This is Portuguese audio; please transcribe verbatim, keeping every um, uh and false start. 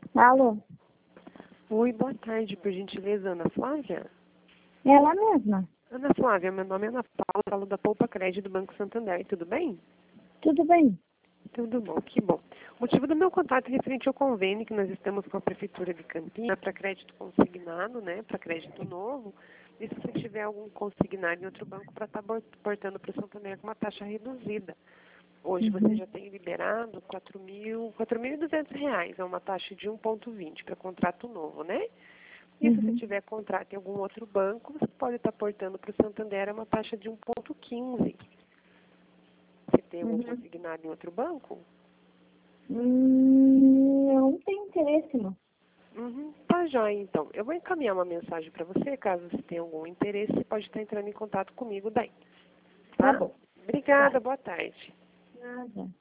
Alô? Oi, boa tarde, por gentileza, Ana Flávia? É ela mesma. Ana Flávia, meu nome é Ana Paula, falo da Poupa Crédito do Banco Santander, tudo bem? Tudo bem? Tudo bom, que bom. O motivo do meu contato é referente ao convênio que nós estamos com a Prefeitura de Campinas para crédito consignado, né, para crédito novo. E se você tiver algum consignado em outro banco para estar portando para o Santander com uma taxa reduzida. Hoje você Uhum. já tem liberado quatro mil, quatro mil e duzentos reais, é uma taxa de um ponto vinte para contrato novo, né? E se você Uhum. tiver contrato em algum outro banco, você pode estar portando para o Santander é uma taxa de um ponto quinze. Você tem algum Uhum. consignado em outro banco? Hum, eu não tenho interesse, não. Uhum, tá joia, então. Eu vou encaminhar uma mensagem para você, caso você tenha algum interesse, você pode estar entrando em contato comigo daí, Tá tá? bom. Tá. Obrigada, boa tarde. Nada.